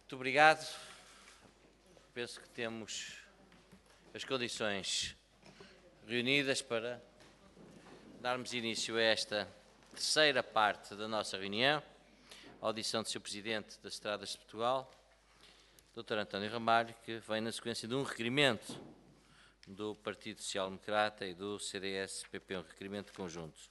Muito obrigado. Penso que temos as condições reunidas para darmos início a esta terceira parte da nossa reunião, a audição do Sr. Presidente das Estradas de Portugal, Dr. António Ramalho, que vem na sequência de um requerimento do Partido Social Democrata e do CDS-PP, um requerimento conjunto.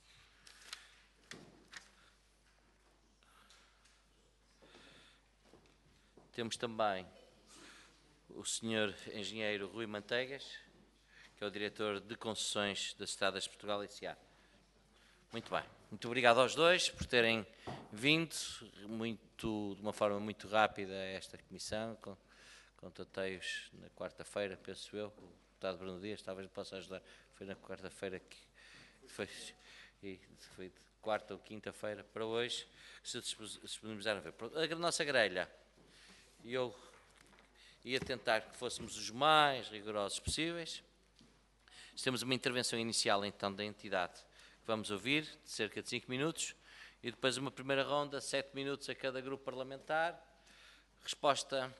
Temos também o Sr. Engenheiro Rui Manteigas, que é o Diretor de Concessões das Estradas de Portugal S.A. Muito bem. Muito obrigado aos dois por terem vindo de uma forma muito rápida a esta comissão. Contatei-os na quarta-feira, penso eu. O deputado Bruno Dias, talvez me possa ajudar. Foi na quarta-feira que foi de quarta ou quinta-feira para hoje, que se disponibilizaram a ver. A nossa grelha, eu ia tentar que fôssemos os mais rigorosos possíveis. Temos uma intervenção inicial, então, da entidade que vamos ouvir, de cerca de 5 minutos, e depois uma primeira ronda, 7 minutos a cada grupo parlamentar. Resposta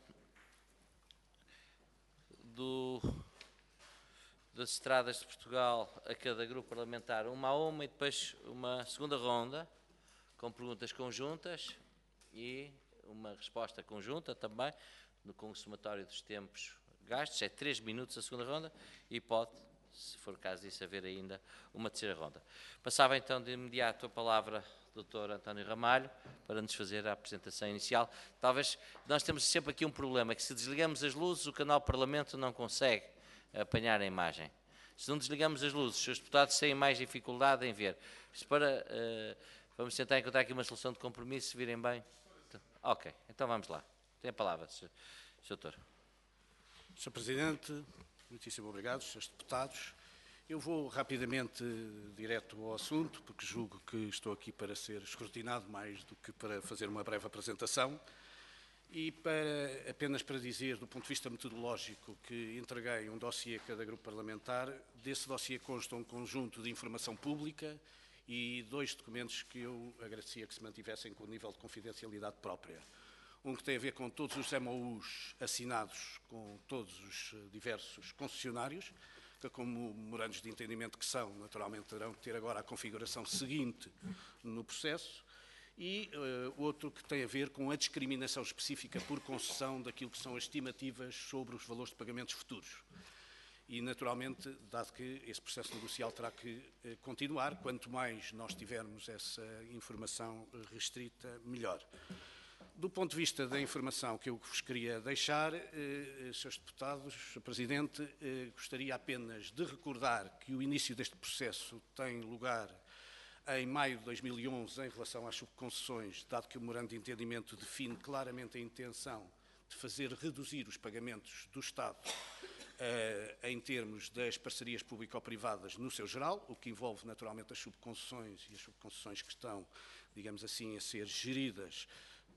das Estradas de Portugal a cada grupo parlamentar, uma a uma, e depois uma segunda ronda, com perguntas conjuntas e uma resposta conjunta também, com o somatório dos tempos gastos. É 3 minutos a segunda ronda e pode, se for caso disso, haver ainda uma terceira ronda. Passava então de imediato a palavra ao Dr. António Ramalho para nos fazer a apresentação inicial. Talvez, nós temos sempre aqui um problema, que se desligamos as luzes, o canal Parlamento não consegue apanhar a imagem. Se não desligamos as luzes, os seus deputados têm mais dificuldade em ver. Vamos tentar encontrar aqui uma solução de compromisso, se virem bem. Ok, então vamos lá. Tem a palavra, Sr. Doutor. Sr. Presidente, muitíssimo obrigado, Srs. Deputados. Eu vou rapidamente direto ao assunto, porque julgo que estou aqui para ser escrutinado mais do que para fazer uma breve apresentação. E apenas para dizer, do ponto de vista metodológico, que entreguei um dossiê a cada grupo parlamentar. Desse dossiê consta um conjunto de informação pública e 2 documentos que eu agradecia que se mantivessem com o nível de confidencialidade própria. Um que tem a ver com todos os MOUs assinados com todos os diversos concessionários, que, como memorandos de entendimento que são, naturalmente terão que ter agora a configuração seguinte no processo, e outro que tem a ver com a discriminação específica por concessão daquilo que são as estimativas sobre os valores de pagamentos futuros. E, naturalmente, dado que esse processo negocial terá que continuar, quanto mais nós tivermos essa informação restrita, melhor. Do ponto de vista da informação que eu vos queria deixar, Srs. Deputados, Sr. Presidente, gostaria apenas de recordar que o início deste processo tem lugar em maio de 2011 em relação às subconcessões, dado que o memorando de entendimento define claramente a intenção de fazer reduzir os pagamentos do Estado em termos das parcerias público-privadas no seu geral, o que envolve naturalmente as subconcessões e as subconcessões que estão, digamos assim, a ser geridas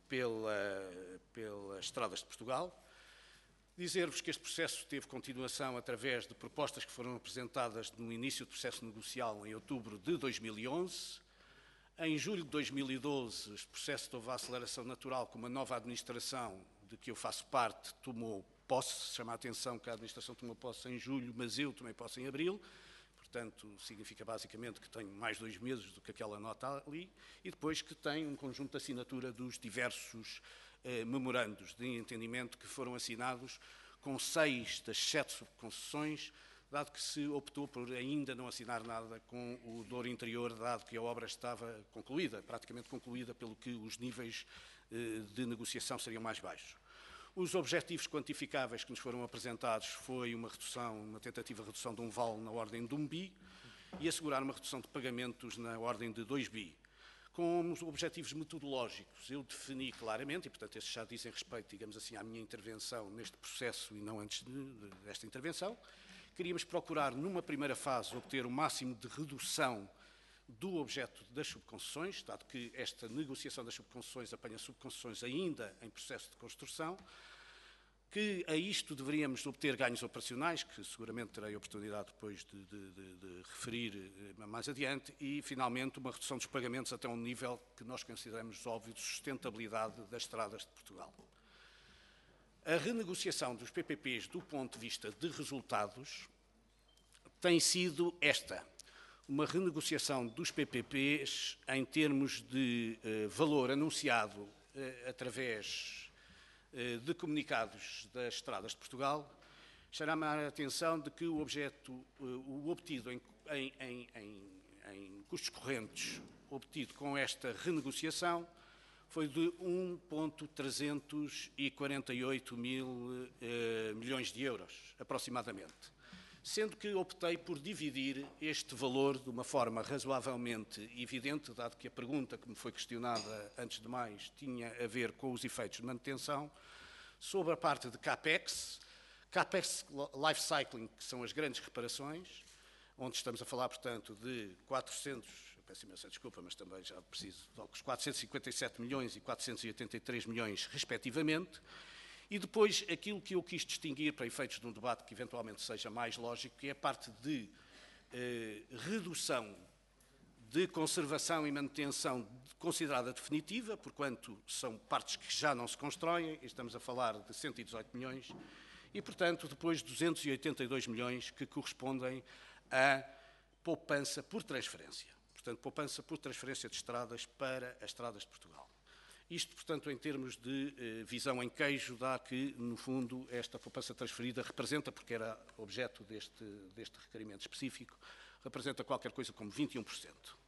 pelas Estradas de Portugal. Dizer-vos que este processo teve continuação através de propostas que foram apresentadas no início do processo negocial em outubro de 2011. Em julho de 2012, este processo teve a aceleração natural com uma nova administração de que eu faço parte, tomou posse. Chama a atenção que a administração tomou posse em julho, mas eu tomei posse em abril. Portanto, significa basicamente que tenho mais 2 meses do que aquela nota ali, e depois que tem um conjunto de assinatura dos diversos memorandos de entendimento que foram assinados com 6 das 7 subconcessões, dado que se optou por ainda não assinar nada com o Douro Interior, dado que a obra estava concluída, praticamente concluída, pelo que os níveis de negociação seriam mais baixos. Os objetivos quantificáveis que nos foram apresentados foi uma tentativa de redução de um vale na ordem de 1 bi e assegurar uma redução de pagamentos na ordem de 2 bi. Com os objetivos metodológicos, eu defini claramente, e portanto esses já dizem respeito, digamos assim, à minha intervenção neste processo e não antes desta intervenção. Queríamos procurar, numa primeira fase, obter o máximo de redução do objeto das subconcessões, dado que esta negociação das subconcessões apanha subconcessões ainda em processo de construção, que a isto deveríamos obter ganhos operacionais, que seguramente terei a oportunidade depois de referir mais adiante, e, finalmente, uma redução dos pagamentos até um nível que nós consideramos óbvio de sustentabilidade das estradas de Portugal. A renegociação dos PPPs do ponto de vista de resultados tem sido esta. Uma renegociação dos PPPs em termos de valor anunciado através de comunicados das Estradas de Portugal, chama a atenção de que o obtido em custos correntes, obtido com esta renegociação, foi de 1,348 mil milhões de euros, aproximadamente. Sendo que optei por dividir este valor de uma forma razoavelmente evidente, dado que a pergunta que me foi questionada, antes de mais, tinha a ver com os efeitos de manutenção, sobre a parte de CAPEX, CAPEX Life Cycling, que são as grandes reparações, onde estamos a falar, portanto, de 400, peço imensa desculpa, mas também já preciso, os 457 milhões e 483 milhões, respectivamente. E depois, aquilo que eu quis distinguir para efeitos de um debate que eventualmente seja mais lógico, que é a parte de redução de conservação e manutenção considerada definitiva, porquanto são partes que já não se constroem, estamos a falar de 118 milhões, e, portanto, depois 282 milhões que correspondem à poupança por transferência. Portanto, poupança por transferência de estradas para as Estradas de Portugal. Isto, portanto, em termos de visão em queijo, dá que, no fundo, esta poupança transferida representa, porque era objeto deste requerimento específico, representa qualquer coisa como 21%.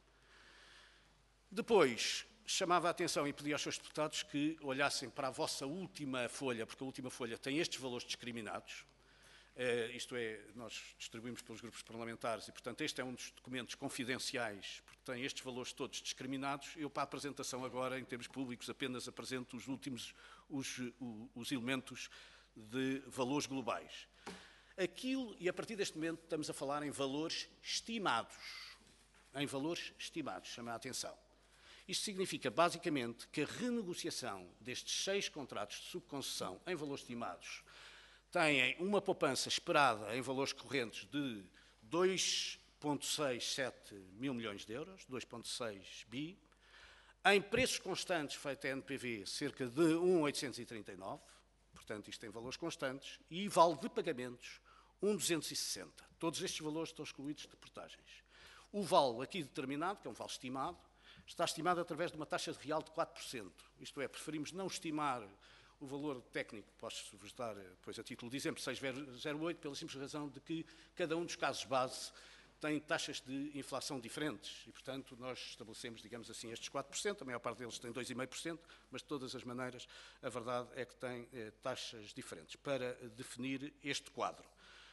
Depois, chamava a atenção e pedi aos seus deputados que olhassem para a vossa última folha, porque a última folha tem estes valores discriminados, isto é, nós distribuímos pelos grupos parlamentares e, portanto, este é um dos documentos confidenciais, porque tem estes valores todos discriminados. Eu, para a apresentação agora, em termos públicos, apenas apresento os últimos, os elementos de valores globais. Aquilo, e a partir deste momento estamos a falar em valores estimados. Em valores estimados, chama a atenção. Isto significa, basicamente, que a renegociação destes 6 contratos de subconcessão em valores estimados têm uma poupança esperada em valores correntes de 2,67 mil milhões de euros, 2,6 bi, em preços constantes, feito a NPV, cerca de 1,839, portanto isto tem valores constantes, e vale de pagamentos 1,260. Todos estes valores estão excluídos de portagens. O vale aqui determinado, que é um vale estimado, está estimado através de uma taxa de real de 4%. Isto é, preferimos não estimar o valor técnico, posso-vos dar, depois a título de exemplo, 6,08, pela simples razão de que cada um dos casos base tem taxas de inflação diferentes e, portanto, nós estabelecemos, digamos assim, estes 4%, a maior parte deles tem 2,5%, mas de todas as maneiras a verdade é que tem taxas diferentes para definir este quadro.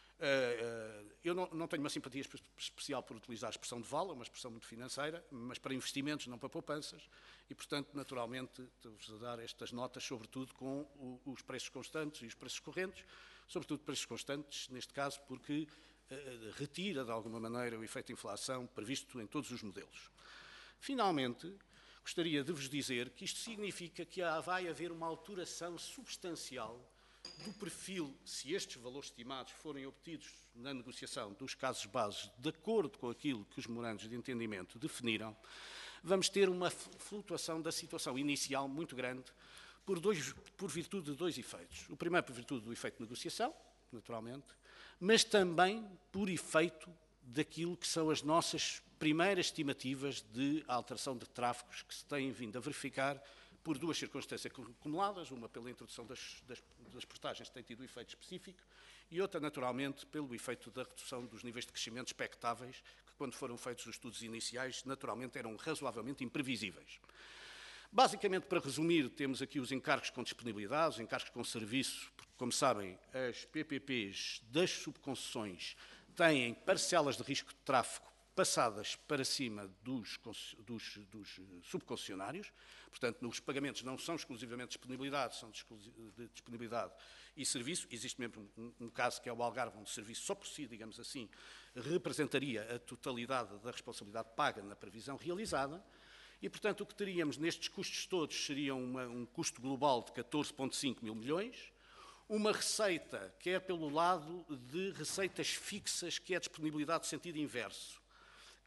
Eu não tenho uma simpatia especial por utilizar a expressão de vale, é uma expressão muito financeira, mas para investimentos, não para poupanças, e, portanto, naturalmente, estou-vos a dar estas notas, sobretudo com os preços constantes e os preços correntes, sobretudo preços constantes, neste caso, porque retira, de alguma maneira, o efeito de inflação previsto em todos os modelos. Finalmente, gostaria de vos dizer que isto significa que vai haver uma alteração substancial do perfil, se estes valores estimados forem obtidos na negociação dos casos bases, de acordo com aquilo que os memorandos de entendimento definiram, vamos ter uma flutuação da situação inicial muito grande por virtude de 2 efeitos. O primeiro por virtude do efeito de negociação, naturalmente, mas também por efeito daquilo que são as nossas primeiras estimativas de alteração de tráfegos que se têm vindo a verificar por 2 circunstâncias acumuladas, uma pela introdução das portagens que tem tido um efeito específico e outra, naturalmente, pelo efeito da redução dos níveis de crescimento expectáveis, que quando foram feitos os estudos iniciais, naturalmente eram razoavelmente imprevisíveis. Basicamente, para resumir, temos aqui os encargos com disponibilidade, os encargos com serviço, porque, como sabem, as PPPs das subconcessões têm parcelas de risco de tráfego passadas para cima dos subconcessionários, portanto, os pagamentos não são exclusivamente disponibilidade, são de disponibilidade e serviço. Existe mesmo um caso que é o Algarve, onde o serviço só por si, digamos assim, representaria a totalidade da responsabilidade paga na previsão realizada e, portanto, o que teríamos nestes custos todos seria um custo global de 14,5 mil milhões, uma receita quer pelo lado de receitas fixas, que é a disponibilidade de sentido inverso,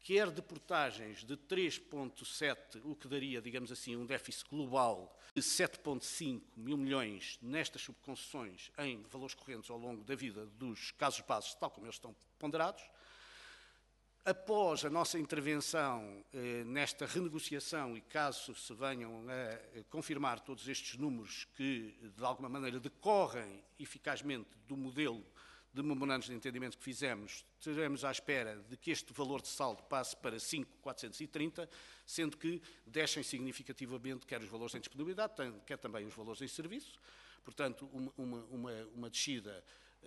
quer de portagens de 3,7, o que daria, digamos assim, um déficit global de 7,5 mil milhões nestas subconcessões em valores correntes ao longo da vida dos casos bases, tal como eles estão ponderados. Após a nossa intervenção nesta renegociação e caso se venham a confirmar todos estes números que, de alguma maneira, decorrem eficazmente do modelo de memorandos de entendimento que fizemos, estaremos à espera de que este valor de saldo passe para 5.430, sendo que descem significativamente quer os valores em disponibilidade, quer também os valores em serviço. Portanto, uma descida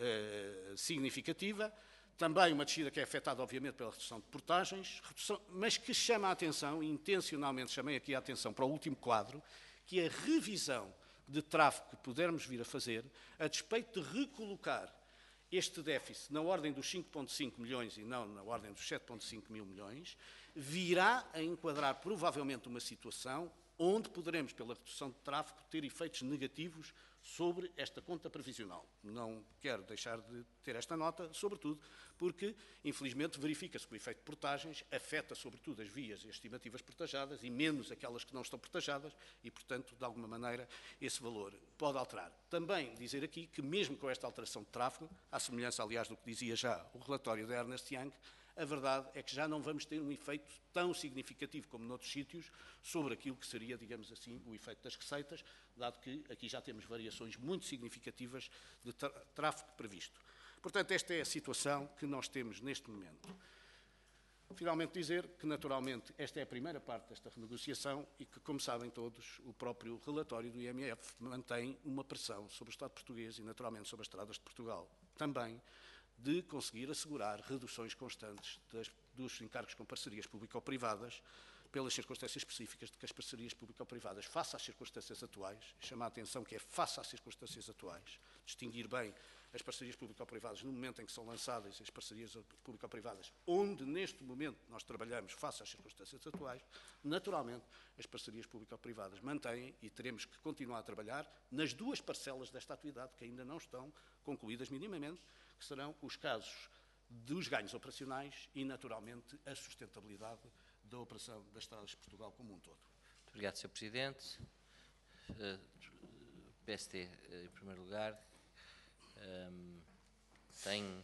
significativa. Também uma descida que é afetada, obviamente, pela redução de portagens, mas que chama a atenção, e intencionalmente chamei aqui a atenção para o último quadro, que é a revisão de tráfego que pudermos vir a fazer, a despeito de recolocar este déficit na ordem dos 5,5 milhões e não na ordem dos 7,5 mil milhões, virá a enquadrar provavelmente uma situação onde poderemos, pela redução de tráfego, ter efeitos negativos sobre esta conta previsional. Não quero deixar de ter esta nota, sobretudo porque, infelizmente, verifica-se que o efeito de portagens afeta, sobretudo, as vias e as estimativas portajadas e menos aquelas que não estão portajadas e, portanto, de alguma maneira, esse valor pode alterar. Também dizer aqui que, mesmo com esta alteração de tráfego, à semelhança, aliás, do que dizia já o relatório da Ernst Young, a verdade é que já não vamos ter um efeito tão significativo como noutros sítios sobre aquilo que seria, digamos assim, o efeito das receitas, dado que aqui já temos variações muito significativas de tráfego previsto. Portanto, esta é a situação que nós temos neste momento. Finalmente dizer que, naturalmente, esta é a primeira parte desta renegociação e que, como sabem todos, o próprio relatório do IMF mantém uma pressão sobre o Estado português e, naturalmente, sobre as estradas de Portugal também, de conseguir assegurar reduções constantes dos encargos com parcerias público-privadas, pelas circunstâncias específicas de que as parcerias público-privadas, face às circunstâncias atuais, chama a atenção que é face às circunstâncias atuais, distinguir bem as parcerias público-privadas no momento em que são lançadas e as parcerias público-privadas, onde neste momento nós trabalhamos face às circunstâncias atuais, naturalmente as parcerias público-privadas mantêm e teremos que continuar a trabalhar nas duas parcelas desta atividade que ainda não estão concluídas minimamente, que serão os casos dos ganhos operacionais e, naturalmente, a sustentabilidade da operação das estradas de Portugal como um todo. Muito obrigado, Sr. Presidente. PSD, em primeiro lugar, tem...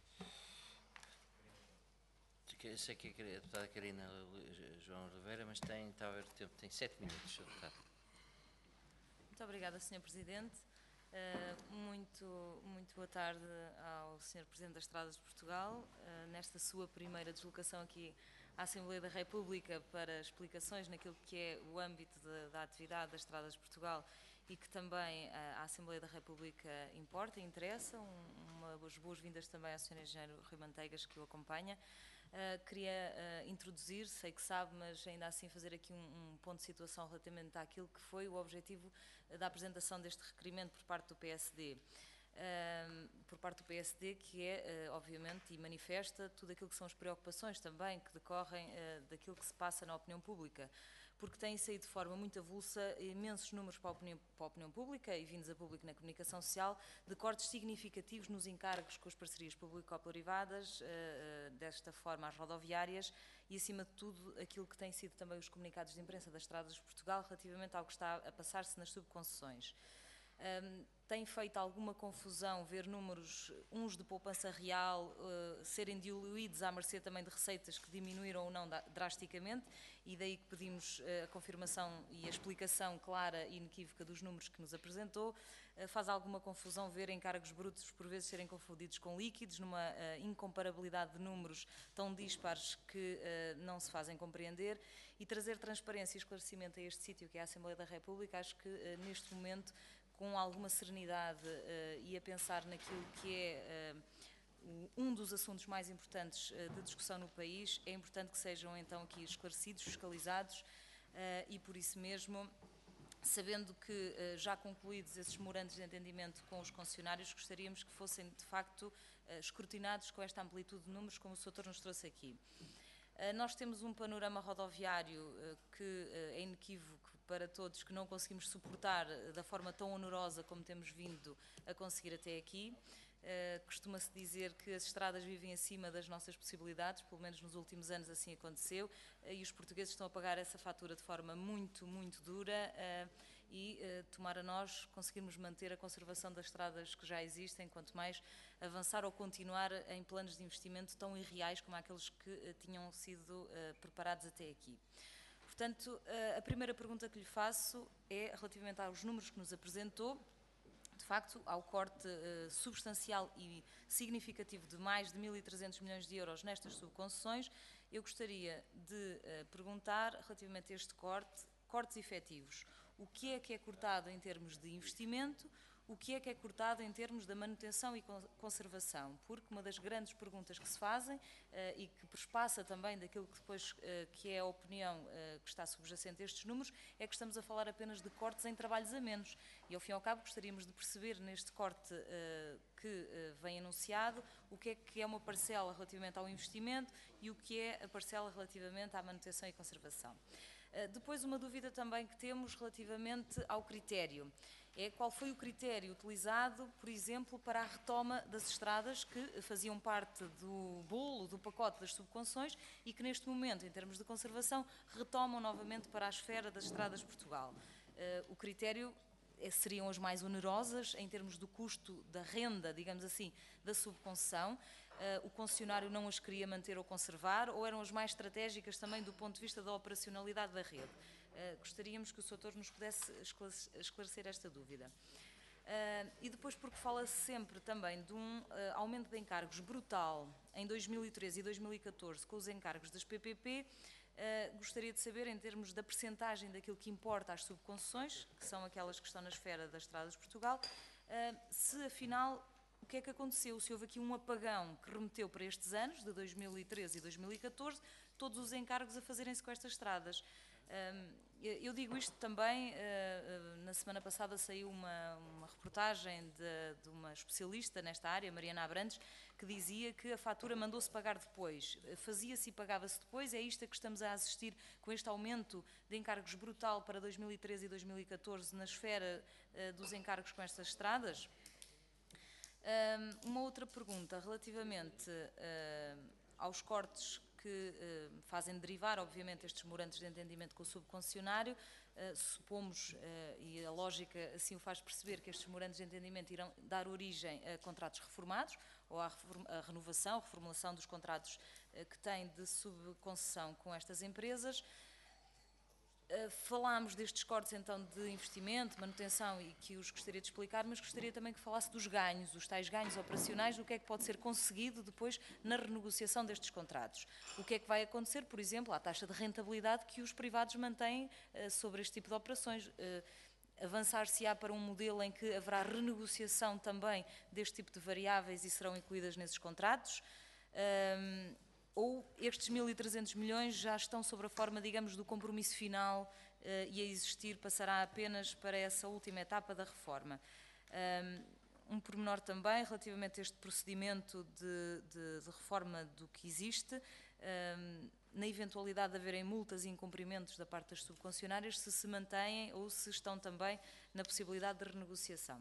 Eu sei que a deputada Carina João Oliveira, mas está a haver tempo, tem 7 minutos, Sr. Deputado. Muito obrigada, Sr. Presidente. Muito boa tarde ao Sr. Presidente das Estradas de Portugal, nesta sua primeira deslocação aqui à Assembleia da República para explicações naquilo que é o âmbito da atividade das Estradas de Portugal e que também a Assembleia da República importa e interessa. Umas boas-vindas também ao Sr. Engenheiro Rui Manteigas, que o acompanha. Queria introduzir, sei que sabe, mas ainda assim fazer aqui um ponto de situação relativamente àquilo que foi o objetivo da apresentação deste requerimento por parte do PSD. Que é, obviamente, e manifesta tudo aquilo que são as preocupações também que decorrem daquilo que se passa na opinião pública, porque têm saído de forma muito avulsa imensos números para a opinião pública e vindos a público na comunicação social, de cortes significativos nos encargos com as parcerias público-privadas, desta forma às rodoviárias e, acima de tudo, aquilo que têm sido também os comunicados de imprensa das Estradas de Portugal relativamente ao que está a passar-se nas subconcessões. Tem feito alguma confusão ver números, uns de poupança real, serem diluídos à mercê também de receitas que diminuíram ou não drasticamente, e daí que pedimos a confirmação e a explicação clara e inequívoca dos números que nos apresentou. Faz alguma confusão ver encargos brutos por vezes serem confundidos com líquidos, numa incomparabilidade de números tão dispares que não se fazem compreender, e trazer transparência e esclarecimento a este sítio que é a Assembleia da República. Acho que neste momento, com alguma serenidade e a pensar naquilo que é um dos assuntos mais importantes de discussão no país, é importante que sejam então aqui esclarecidos, fiscalizados e por isso mesmo, sabendo que já concluídos esses memorandos de entendimento com os concessionários, gostaríamos que fossem de facto escrutinados com esta amplitude de números como o Sr. Doutor nos trouxe aqui. Nós temos um panorama rodoviário que é inequívoco para todos que não conseguimos suportar da forma tão onerosa como temos vindo a conseguir até aqui. Costuma-se dizer que as estradas vivem acima das nossas possibilidades, pelo menos nos últimos anos assim aconteceu, e os portugueses estão a pagar essa fatura de forma muito, muito dura, e tomar a nós conseguirmos manter a conservação das estradas que já existem, quanto mais avançar ou continuar em planos de investimento tão irreais como aqueles que tinham sido preparados até aqui. Portanto, a primeira pergunta que lhe faço é relativamente aos números que nos apresentou. De facto, há o corte substancial e significativo de mais de 1.300 milhões de euros nestas subconcessões. Eu gostaria de perguntar, relativamente a este corte, cortes efetivos, o que é cortado em termos de investimento, o que é cortado em termos da manutenção e conservação, porque uma das grandes perguntas que se fazem e que perspassa também daquilo que depois que é a opinião que está subjacente a estes números, é que estamos a falar apenas de cortes em trabalhos a menos. E ao fim e ao cabo gostaríamos de perceber neste corte que vem anunciado o que é uma parcela relativamente ao investimento e o que é a parcela relativamente à manutenção e conservação. Depois, uma dúvida também que temos relativamente ao critério. Qual foi o critério utilizado, por exemplo, para a retoma das estradas que faziam parte do bolo, do pacote das subconcessões e que neste momento, em termos de conservação, retomam novamente para a esfera das estradas de Portugal. O critério seriam as mais onerosas em termos do custo da renda, digamos assim, da subconcessão. O concessionário não as queria manter ou conservar, ou eram as mais estratégicas também do ponto de vista da operacionalidade da rede? Gostaríamos que o Sr. Doutor nos pudesse esclarecer esta dúvida. E depois, porque fala-se sempre também de um aumento de encargos brutal em 2013 e 2014 com os encargos das PPP, gostaria de saber, em termos da percentagem daquilo que importa às subconcessões, que são aquelas que estão na esfera das estradas de Portugal, se afinal o que é que aconteceu, se houve aqui um apagão que remeteu para estes anos, de 2013 e 2014, todos os encargos a fazerem-se com estas estradas. Eu digo isto também, na semana passada saiu uma reportagem de uma especialista nesta área, Mariana Abrantes, que dizia que a fatura mandou-se pagar depois, fazia-se e pagava-se depois. É isto a que estamos a assistir com este aumento de encargos brutal para 2013 e 2014 na esfera dos encargos com estas estradas? Uma outra pergunta relativamente aos cortes que fazem derivar, obviamente, estes memorandos de entendimento com o subconcessionário. Supomos, e a lógica assim o faz perceber, que estes memorandos de entendimento irão dar origem a contratos reformados, ou à renovação, reformulação dos contratos que têm de subconcessão com estas empresas. Falámos destes cortes então de investimento, manutenção, e que os gostaria de explicar, mas gostaria também que falasse dos ganhos, os tais ganhos operacionais, do que é que pode ser conseguido depois na renegociação destes contratos. O que é que vai acontecer, por exemplo, à taxa de rentabilidade que os privados mantêm sobre este tipo de operações. Avançar-se-á para um modelo em que haverá renegociação também deste tipo de variáveis e serão incluídas nesses contratos? Ou estes 1.300 milhões já estão sob a forma, digamos, do compromisso final e a existir passará apenas para essa última etapa da reforma? Um pormenor também relativamente a este procedimento de reforma do que existe, na eventualidade de haverem multas e incumprimentos da parte das subconcessionárias, se mantêm ou se estão também na possibilidade de renegociação.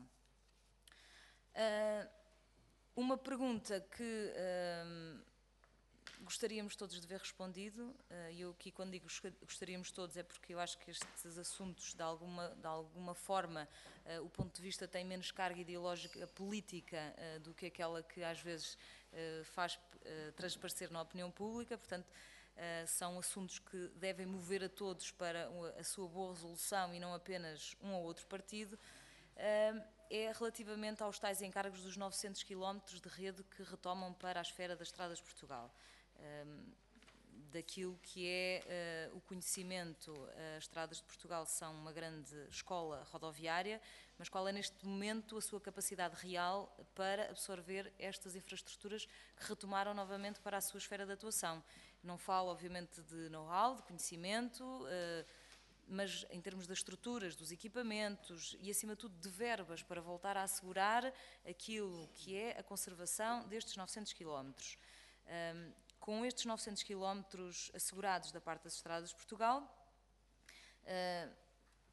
Uma pergunta que gostaríamos todos de ver respondido, e eu aqui quando digo gostaríamos todos é porque eu acho que estes assuntos de alguma forma o ponto de vista tem menos carga ideológica política do que aquela que às vezes faz transparecer na opinião pública. Portanto, são assuntos que devem mover a todos para a sua boa resolução e não apenas um ou outro partido. É relativamente aos tais encargos dos 900 km de rede que retomam para a esfera das estradas de Portugal. Daquilo que é o conhecimento, as estradas de Portugal são uma grande escola rodoviária, mas qual é neste momento a sua capacidade real para absorver estas infraestruturas que retomaram novamente para a sua esfera de atuação? Não falo, obviamente, de know-how, de conhecimento, mas em termos das estruturas, dos equipamentos e, acima de tudo, de verbas para voltar a assegurar aquilo que é a conservação destes 900 km. Com estes 900 km assegurados da parte das estradas de Portugal,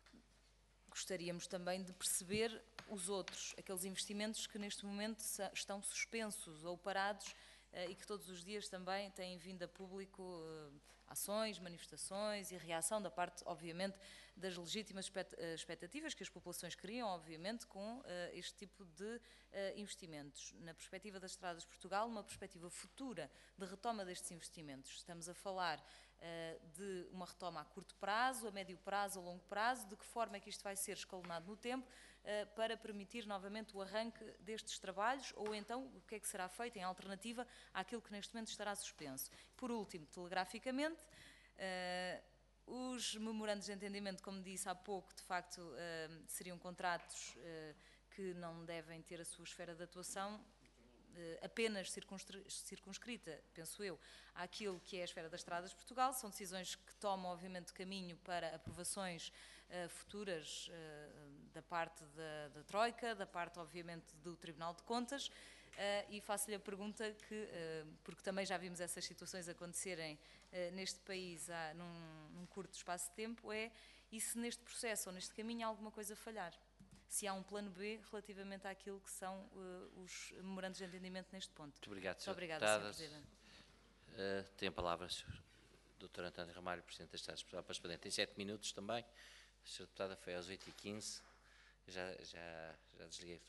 Gostaríamos também de perceber os outros, aqueles investimentos que neste momento estão suspensos ou parados e que todos os dias também têm vindo a público ações, manifestações e reação da parte, obviamente, das legítimas expectativas que as populações criam, obviamente, com este tipo de investimentos. Na perspectiva das Estradas de Portugal, uma perspectiva futura de retoma destes investimentos. Estamos a falar de uma retoma a curto prazo, a médio prazo, a longo prazo, de que forma é que isto vai ser escalonado no tempo para permitir novamente o arranque destes trabalhos, ou então o que é que será feito em alternativa àquilo que neste momento estará suspenso. Por último, telegraficamente, os memorandos de entendimento, como disse há pouco, de facto seriam contratos que não devem ter a sua esfera de atuação apenas circunscrita, penso eu, àquilo que é a esfera das Estradas de Portugal. São decisões que tomam, obviamente, caminho para aprovações futuras da parte da Troika, da parte, obviamente, do Tribunal de Contas, e faço-lhe a pergunta que, porque também já vimos essas situações acontecerem neste país num curto espaço de tempo, e se neste processo ou neste caminho há alguma coisa a falhar? Se há um plano B relativamente àquilo que são os memorandos de entendimento neste ponto. Muito obrigado, Sr. Obrigada, Deputada. Sr. Presidente. Tem a palavra o Sr. Dr. António Ramalho, Presidente das Estradas de Portugal, para responder. Tem 7 minutos também. A Sra. Deputada foi às 8h15. Já desliguei.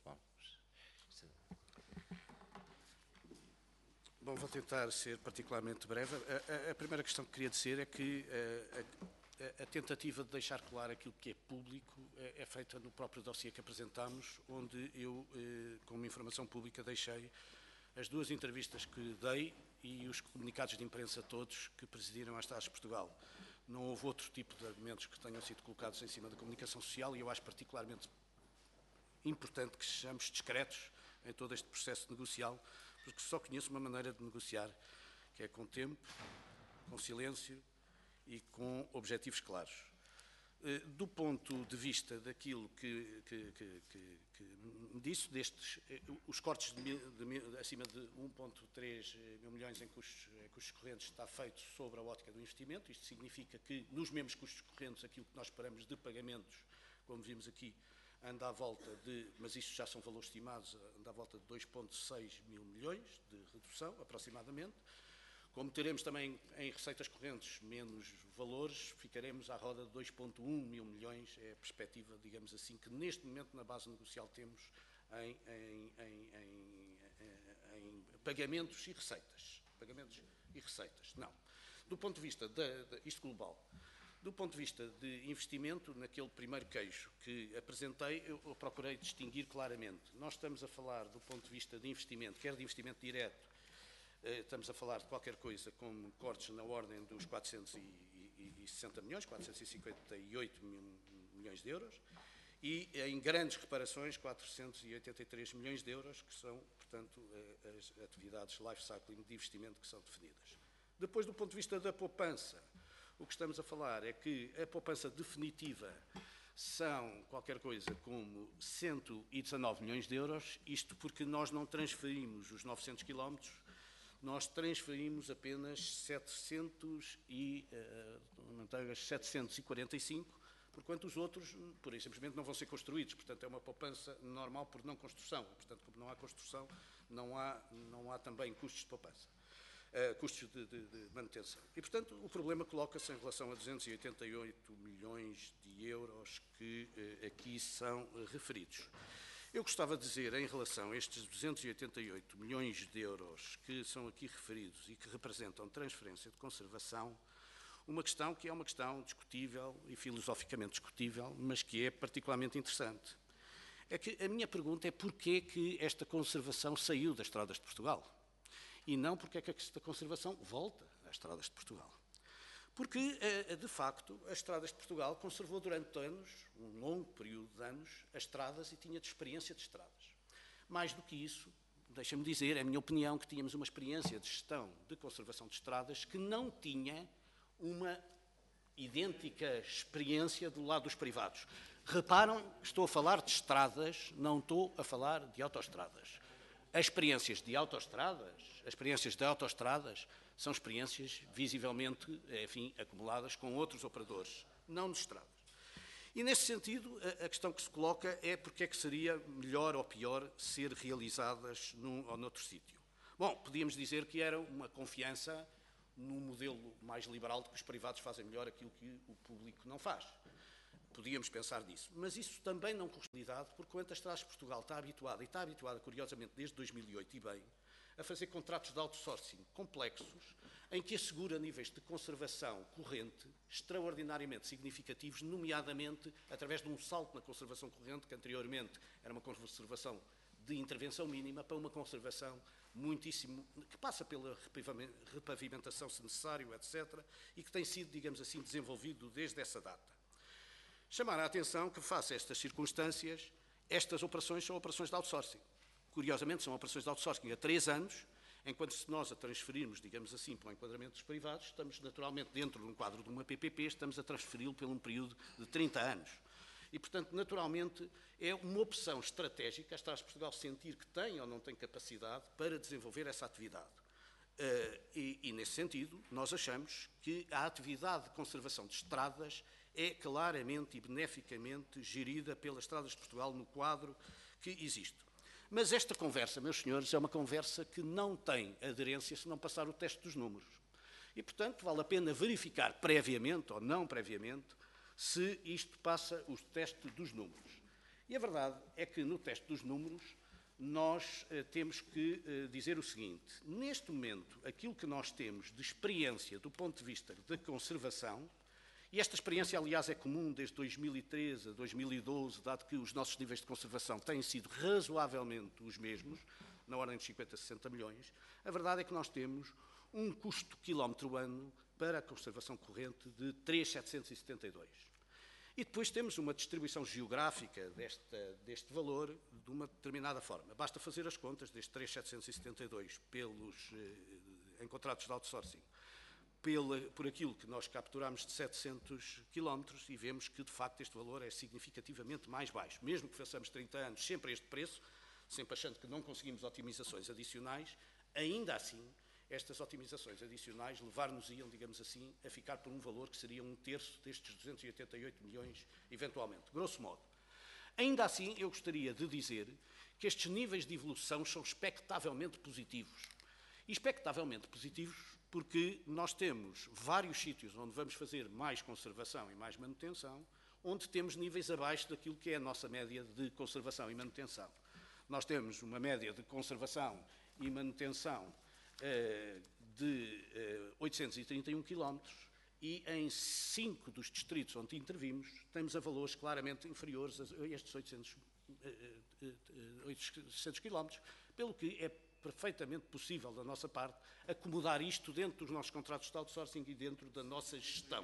Bom, vou tentar ser particularmente breve. A primeira questão que queria dizer é que a tentativa de deixar claro aquilo que é público é feita no próprio dossiê que apresentámos, onde eu, como informação pública, deixei as 2 entrevistas que dei e os comunicados de imprensa todos que presidiram as Estradas de Portugal. Não houve outro tipo de argumentos que tenham sido colocados em cima da comunicação social e eu acho particularmente importante que sejamos discretos em todo este processo negocial, porque só conheço uma maneira de negociar, que é com tempo, com silêncio e com objetivos claros. Do ponto de vista daquilo que me disse, os cortes acima de 1,3 mil milhões em custos correntes está feito sobre a ótica do investimento. Isto significa que nos mesmos custos correntes aquilo que nós esperamos de pagamentos, como vimos aqui, anda à volta de, mas isto já são valores estimados, anda à volta de 2,6 mil milhões de redução, aproximadamente. Como teremos também em receitas correntes menos valores, ficaremos à roda de 2,1 mil milhões, é a perspectiva, digamos assim, que neste momento na base negocial temos em pagamentos e receitas. Pagamentos e receitas, não. Do ponto de vista isto global, do ponto de vista de investimento, naquele primeiro queixo que apresentei, eu procurei distinguir claramente. Nós estamos a falar do ponto de vista de investimento, quer de investimento direto, estamos a falar de qualquer coisa como cortes na ordem dos 460 milhões, 458 milhões de euros, e em grandes reparações 483 milhões de euros, que são, portanto, as atividades life cycling de investimento que são definidas. Depois, do ponto de vista da poupança, o que estamos a falar é que a poupança definitiva são qualquer coisa como 119 milhões de euros, isto porque nós não transferimos os 900 quilómetros, nós transferimos apenas 745, porquanto os outros, pura e simplesmente, não vão ser construídos. Portanto, é uma poupança normal por não construção. Portanto, como não há construção, não há também custos de poupança, custos de manutenção. E, portanto, o problema coloca-se em relação a 288 milhões de euros que aqui são referidos. Eu gostava de dizer, em relação a estes 288 milhões de euros que são aqui referidos e que representam transferência de conservação, uma questão que é uma questão discutível e filosoficamente discutível, mas que é particularmente interessante. É que a minha pergunta é porquê que esta conservação saiu das Estradas de Portugal e não porque é que esta conservação volta às Estradas de Portugal. Porque, de facto, as Estradas de Portugal conservou durante anos, um longo período de anos, as estradas e tinha de experiência de estradas. Mais do que isso, deixa-me dizer, é a minha opinião, que tínhamos uma experiência de gestão de conservação de estradas que não tinha uma idêntica experiência do lado dos privados. Reparam, estou a falar de estradas, não estou a falar de autoestradas. As experiências de autoestradas são experiências visivelmente, enfim, acumuladas com outros operadores, não de estradas. E, nesse sentido, a questão que se coloca é porque é que seria melhor ou pior ser realizadas num ou noutro sítio. Bom, podíamos dizer que era uma confiança num modelo mais liberal de que os privados fazem melhor aquilo que o público não faz. Podíamos pensar nisso. Mas isso também não corresponde, porque quanto a Estradas de Portugal está habituada, curiosamente, desde 2008 e bem, a fazer contratos de outsourcing complexos, em que assegura níveis de conservação corrente extraordinariamente significativos, nomeadamente através de um salto na conservação corrente, que anteriormente era uma conservação de intervenção mínima, para uma conservação muitíssimo, que passa pela repavimentação, se necessário, etc., e que tem sido, digamos assim, desenvolvido desde essa data. Chamar a atenção que, face a estas circunstâncias, estas operações são operações de outsourcing. Curiosamente, são operações de outsourcing há 3 anos, enquanto se nós a transferirmos, digamos assim, para o enquadramento dos privados, estamos naturalmente dentro de um quadro de uma PPP, estamos a transferi-lo por um período de 30 anos. E, portanto, naturalmente, é uma opção estratégica a Estradas de Portugal sentir que tem ou não tem capacidade para desenvolver essa atividade. E, nesse sentido, nós achamos que a atividade de conservação de estradas é claramente e beneficamente gerida pelas Estradas de Portugal no quadro que existe. Mas esta conversa, meus senhores, é uma conversa que não tem aderência se não passar o teste dos números. E, portanto, vale a pena verificar previamente ou não previamente se isto passa o teste dos números. E a verdade é que no teste dos números nós temos que dizer o seguinte: neste momento, aquilo que nós temos de experiência do ponto de vista da conservação, e esta experiência, aliás, é comum desde 2013 a 2012, dado que os nossos níveis de conservação têm sido razoavelmente os mesmos, na ordem de 50 a 60 milhões, a verdade é que nós temos um custo quilómetro-ano para a conservação corrente de 3,772. E depois temos uma distribuição geográfica deste valor de uma determinada forma. Basta fazer as contas deste 3,772 em contratos de outsourcing, por aquilo que nós capturamos de 700 km e vemos que, de facto, este valor é significativamente mais baixo. Mesmo que façamos 30 anos sempre a este preço, sempre achando que não conseguimos otimizações adicionais, ainda assim, estas otimizações adicionais levar-nos-iam, digamos assim, a ficar por um valor que seria 1/3 destes 288 milhões, eventualmente, grosso modo. Ainda assim, eu gostaria de dizer que estes níveis de evolução são expectavelmente positivos. E expectavelmente positivos porque nós temos vários sítios onde vamos fazer mais conservação e mais manutenção, onde temos níveis abaixo daquilo que é a nossa média de conservação e manutenção. Nós temos uma média de conservação e manutenção de 831 km e em 5 dos distritos onde intervimos temos a valores claramente inferiores a estes 800 km, pelo que é perfeitamente possível da nossa parte acomodar isto dentro dos nossos contratos de outsourcing e dentro da nossa gestão.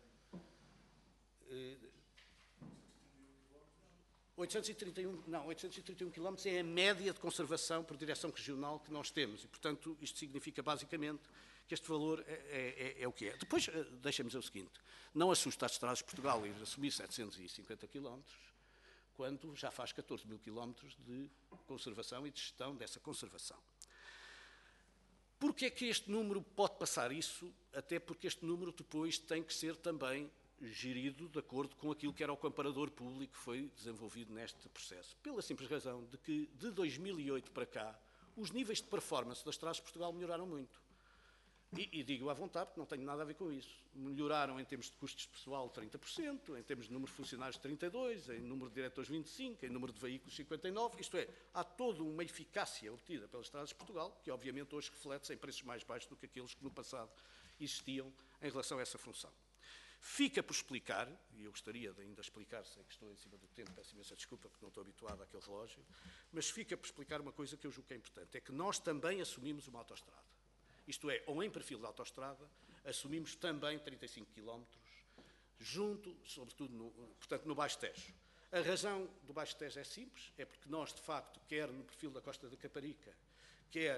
831 km é a média de conservação por direção regional que nós temos e, portanto, isto significa basicamente que este valor é o que é. Depois, deixem-me dizer o seguinte: não assusta as Estradas de Portugal ir assumir 750 km quando já faz 14 mil km de conservação e de gestão dessa conservação. Porquê é que este número pode passar isso? Até porque este número depois tem que ser também gerido de acordo com aquilo que era o comparador público que foi desenvolvido neste processo. Pela simples razão de que, de 2008 para cá, os níveis de performance das Estradas de Portugal melhoraram muito. E digo à vontade, porque não tenho nada a ver com isso. Melhoraram em termos de custos de pessoal 30%, em termos de número de funcionários 32%, em número de diretores 25%, em número de veículos 59%. Isto é, há toda uma eficácia obtida pelas Estradas de Portugal, que obviamente hoje reflete-se em preços mais baixos do que aqueles que no passado existiam em relação a essa função. Fica por explicar, e eu gostaria de ainda explicar, sei que estou em cima do tempo, peço imensa desculpa porque não estou habituado àquele relógio, mas fica por explicar uma coisa que eu julgo que é importante, é que nós também assumimos uma autoestrada. Isto é, ou em perfil de autoestrada, assumimos também 35 km, junto, sobretudo, portanto, no Baixo Tejo. A razão do Baixo Tejo é simples, é porque nós, de facto, quer no perfil da Costa da Caparica, quer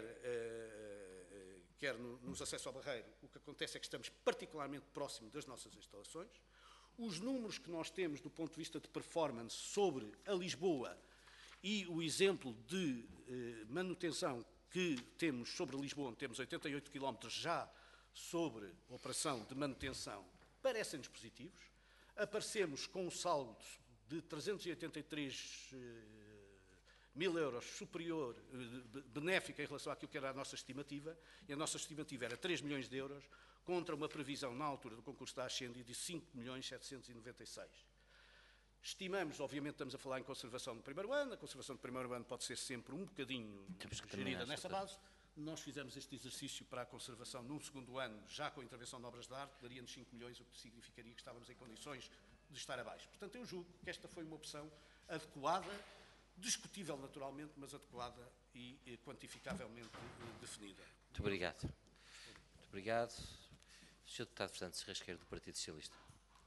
nos acessos ao Barreiro, o que acontece é que estamos particularmente próximo das nossas instalações. Os números que nós temos do ponto de vista de performance sobre a Lisboa e o exemplo de manutenção que temos sobre Lisboa, onde temos 88 km já sobre operação de manutenção, parecem-nos positivos. aparecemos com um saldo de 383 mil euros superior, benéfica em relação àquilo que era a nossa estimativa, e a nossa estimativa era 3 milhões de euros, contra uma previsão na altura do concurso da Ascendi de 5 milhões 796. Estimamos, obviamente estamos a falar em conservação no primeiro ano, a conservação do primeiro ano pode ser sempre um bocadinho gerida nessa base. Nós fizemos este exercício para a conservação num segundo ano, já com a intervenção de obras de arte, daria-nos 5 milhões, o que significaria que estávamos em condições de estar abaixo. Portanto, eu julgo que esta foi uma opção adequada, discutível naturalmente, mas adequada e quantificavelmente definida. Muito obrigado. Muito obrigado. Sr. Deputado Fernando Serrasqueiro, do Partido Socialista.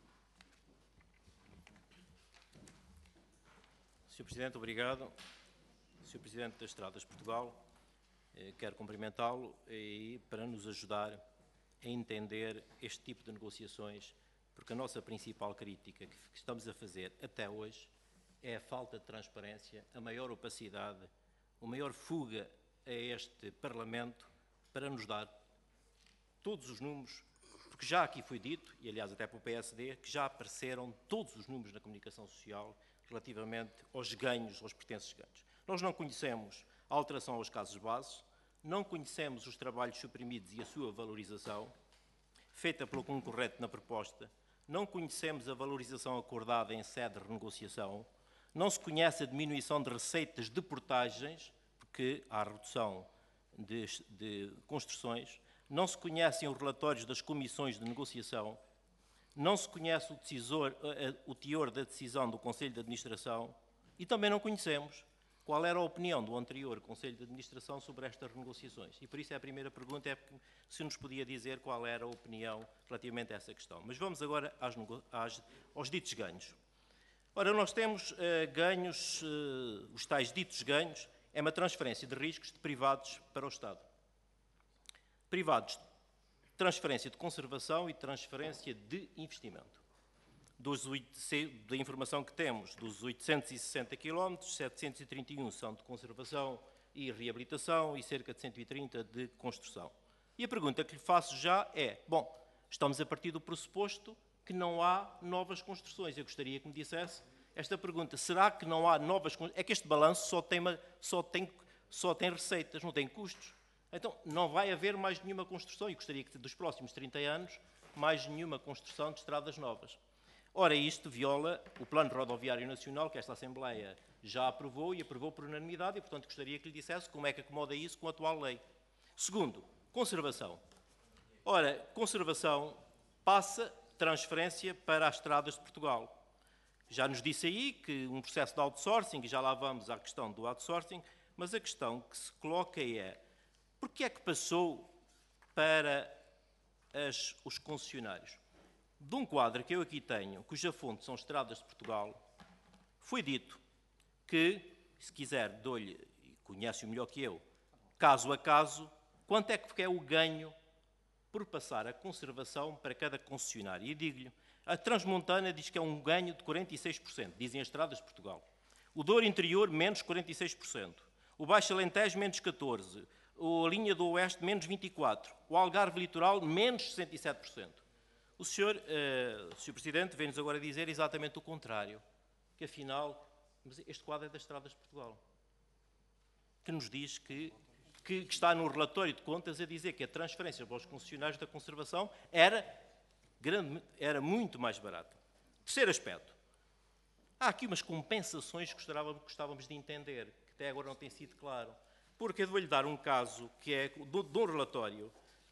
Sr. Presidente, obrigado. Sr. Presidente das Estradas de Portugal, quero cumprimentá-lo e para nos ajudar a entender este tipo de negociações, porque a nossa principal crítica que estamos a fazer até hoje é a falta de transparência, a maior opacidade, a maior fuga a este Parlamento para nos dar todos os números, porque já aqui foi dito, e aliás até pelo PSD, que já apareceram todos os números na comunicação social relativamente aos ganhos, aos pertences ganhos. Nós não conhecemos a alteração aos casos base, não conhecemos os trabalhos suprimidos e a sua valorização, feita pelo concorrente na proposta, não conhecemos a valorização acordada em sede de renegociação, não se conhece a diminuição de receitas de portagens, porque há redução de construções, não se conhecem os relatórios das comissões de negociação, não se conhece o teor da decisão do Conselho de Administração e também não conhecemos qual era a opinião do anterior Conselho de Administração sobre estas renegociações. E por isso a primeira pergunta é se nos podia dizer qual era a opinião relativamente a essa questão. Mas vamos agora aos ditos ganhos. Ora, nós temos ganhos, os tais ditos ganhos, é uma transferência de riscos de privados para o Estado. Privados, transferência de conservação e transferência de investimento. Da informação que temos, dos 860 km, 731 são de conservação e reabilitação e cerca de 130 de construção. E a pergunta que lhe faço já é, bom, estamos a partir do pressuposto que não há novas construções. Eu gostaria que me dissesse esta pergunta, será que não há novas construções? É que este balanço só tem receitas, não tem custos. Então, não vai haver mais nenhuma construção, e gostaria que dos próximos 30 anos, mais nenhuma construção de estradas novas. Ora, isto viola o Plano Rodoviário Nacional, que esta Assembleia já aprovou, e aprovou por unanimidade, e, portanto, gostaria que lhe dissesse como é que acomoda isso com a atual lei. Segundo, conservação. Ora, conservação passa transferência para as estradas de Portugal. Já nos disse aí que um processo de outsourcing, e já lá vamos à questão do outsourcing, mas a questão que se coloca é, porquê é que passou para os concessionários? De um quadro que eu aqui tenho, cuja fonte são Estradas de Portugal, foi dito que, se quiser, dou-lhe, e conhece-o melhor que eu, caso a caso, quanto é que é o ganho por passar a conservação para cada concessionário. E digo-lhe, a Transmontana diz que é um ganho de 46%, dizem as Estradas de Portugal. O Douro Interior, menos 46%. O Baixo Alentejo, menos 14%. A linha do Oeste, menos 24%. O Algarve Litoral, menos 67%. O Sr. Presidente vem-nos agora dizer exatamente o contrário, que afinal, mas este quadro é das Estradas de Portugal, que nos diz que está no relatório de contas a dizer que a transferência para os concessionários da conservação era muito mais barata. Terceiro aspecto. Há aqui umas compensações que gostávamos de entender, que até agora não tem sido claro. Porque eu vou-lhe dar um caso que é de um relatório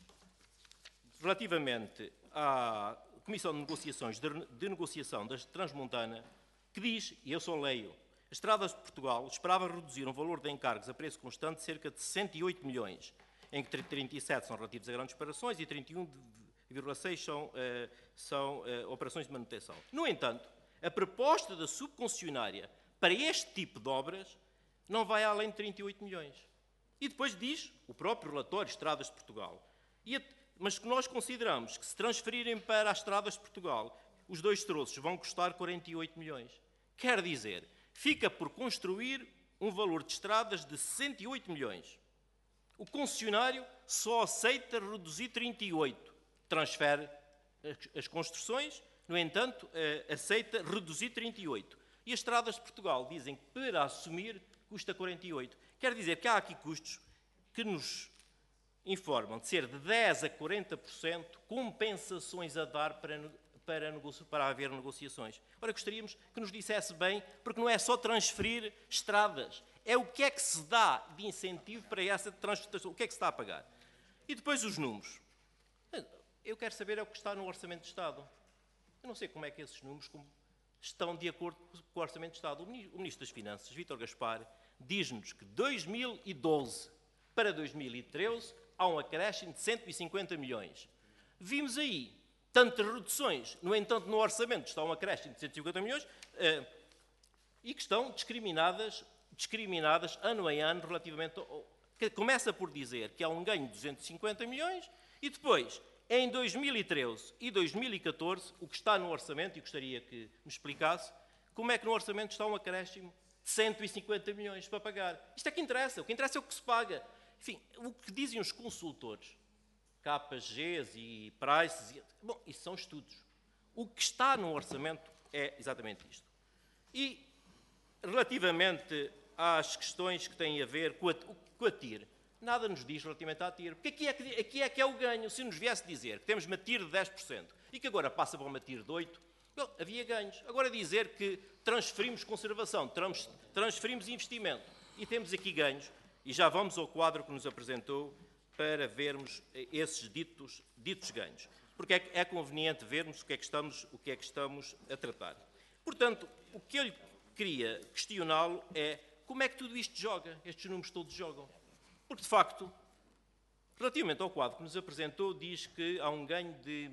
relativamente à Comissão de Negociações de Negociação da Transmontana, que diz, e eu só leio, as Estradas de Portugal esperava reduzir um valor de encargos a preço constante de cerca de 108 milhões, em que 37 são relativos a grandes operações e 31,6 são operações de manutenção. No entanto, a proposta da subconcessionária para este tipo de obras não vai além de 38 milhões. E depois diz, o próprio relatório Estradas de Portugal, mas que nós consideramos que se transferirem para as Estradas de Portugal, os dois troços vão custar 48 milhões. Quer dizer, fica por construir um valor de estradas de 108 milhões. O concessionário só aceita reduzir 38. Transfere as construções, no entanto, aceita reduzir 38. E as Estradas de Portugal dizem que para assumir custa 48. Quer dizer que há aqui custos que nos informam de ser de 10% a 40% compensações a dar para haver negociações. Ora, gostaríamos que nos dissesse bem, porque não é só transferir estradas, é o que é que se dá de incentivo para essa transferência, o que é que se está a pagar. E depois os números. Eu quero saber o que está no Orçamento de Estado. Eu não sei como é que esses números estão de acordo com o Orçamento de Estado. O Ministro das Finanças, Vítor Gaspar, diz-nos que de 2012 para 2013 há um acréscimo de 150 milhões. Vimos aí tantas reduções, no entanto, no orçamento está um acréscimo de 150 milhões e que estão discriminadas ano em ano relativamente que começa por dizer que há um ganho de 250 milhões e depois, em 2013 e 2014, o que está no orçamento, e gostaria que me explicasse, como é que no orçamento está um acréscimo de 150 milhões para pagar. Isto é que interessa, o que interessa é o que se paga. Enfim, o que dizem os consultores, KGs e Prices, bom, isso são estudos. O que está no orçamento é exatamente isto. E, relativamente às questões que têm a ver com a TIR, nada nos diz relativamente à TIR. Porque aqui é que é o ganho. Se nos viesse dizer que temos uma TIR de 10% e que agora passa para uma TIR de 8%, bom, havia ganhos. Agora dizer que transferimos conservação, transferimos investimento e temos aqui ganhos, e já vamos ao quadro que nos apresentou para vermos esses ditos ganhos. Porque é conveniente vermos o que é que estamos a tratar. Portanto, o que eu queria questioná-lo é como é que tudo isto joga, estes números todos jogam. Porque, de facto, relativamente ao quadro que nos apresentou, diz que há um ganho de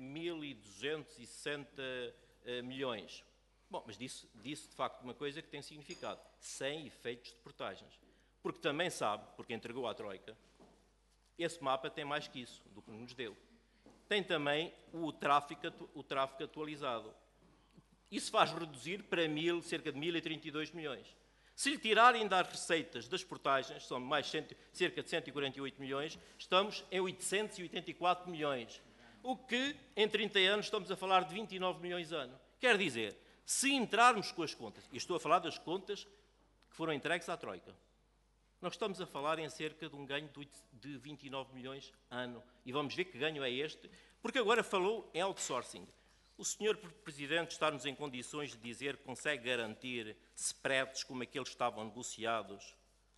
1.260 milhões. Bom, mas disse, de facto, uma coisa que tem significado, sem efeitos de portagens. Porque também sabe, porque entregou à Troika, esse mapa tem mais que isso, do que nos deu. Tem também o tráfico atualizado. Isso faz reduzir para cerca de 1.032 milhões. Se lhe tirarem das receitas das portagens, são mais cerca de 148 milhões, estamos em 884 milhões. O que, em 30 anos, estamos a falar de 29 milhões ano. Quer dizer, se entrarmos com as contas, e estou a falar das contas que foram entregues à Troika, nós estamos a falar em cerca de um ganho de 29 milhões ano. E vamos ver que ganho é este, porque agora falou em outsourcing. O Sr. Presidente está-nos em condições de dizer que consegue garantir spreads como aqueles que estavam negociados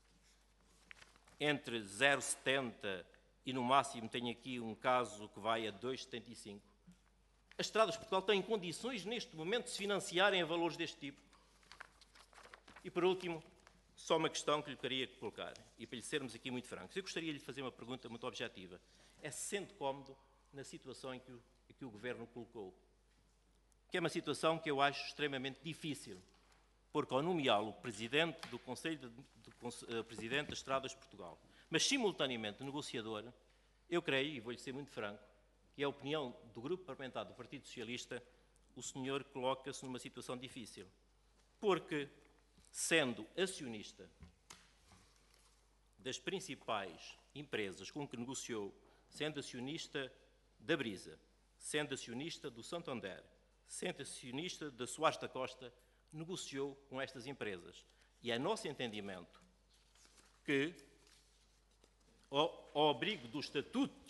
entre 0,70 e no máximo tem aqui um caso que vai a 2,75. As Estradas de Portugal têm condições neste momento de se financiarem a valores deste tipo. E por último, só uma questão que lhe queria colocar, e para lhe sermos aqui muito francos. Eu gostaria de lhe fazer uma pergunta muito objetiva. É se sente cómodo na situação em que o Governo colocou? Que é uma situação que eu acho extremamente difícil, porque ao nomeá-lo Presidente do Conselho Presidente das Estradas de Portugal, mas simultaneamente negociador, eu creio, e vou-lhe ser muito franco, que é a opinião do Grupo Parlamentar do Partido Socialista, o senhor coloca-se numa situação difícil, porque, sendo acionista das principais empresas com que negociou, sendo acionista da Brisa, sendo acionista do Santander, sendo acionista da Soares da Costa, negociou com estas empresas. E é nosso entendimento que, ao abrigo do Estatuto de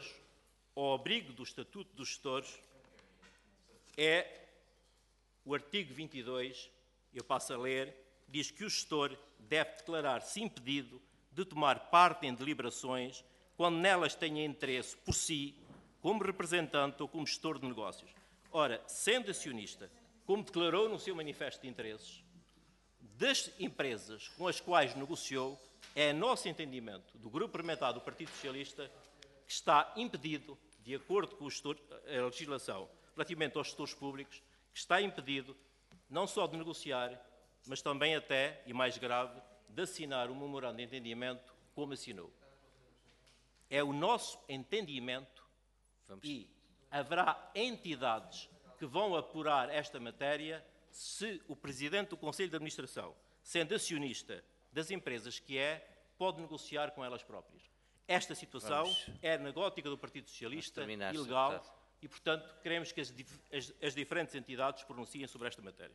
Gestores, é o artigo 22, eu passo a ler, diz que o gestor deve declarar-se impedido de tomar parte em deliberações quando nelas tenha interesse por si, como representante ou como gestor de negócios. Ora, sendo acionista, como declarou no seu manifesto de interesses, das empresas com as quais negociou, é nosso entendimento, do Grupo Parlamentar do Partido Socialista, que está impedido, de acordo com a legislação relativamente aos gestores públicos, que está impedido não só de negociar, mas também até, e mais grave, de assinar um memorando de entendimento como assinou. É o nosso entendimento e haverá entidades que vão apurar esta matéria se o Presidente do Conselho de Administração, sendo acionista das empresas que pode negociar com elas próprias. Esta situação é, na ótica do Partido Socialista, ilegal, e, portanto, queremos que as diferentes entidades pronunciem sobre esta matéria.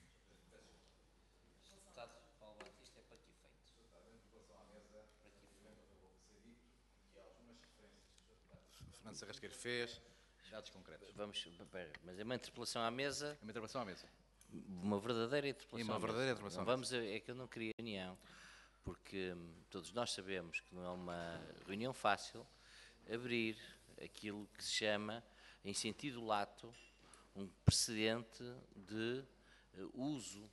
Fernando Sarrasqueiro fez dados concretos. Mas é uma interpelação à mesa, É uma intervenção à mesa. uma verdadeira interpelação E uma à mesa. verdadeira interpelação Não à mesa. é que eu não queria reunião, porque todos nós sabemos que não é uma reunião fácil abrir aquilo que se chama, em sentido lato, um precedente de uso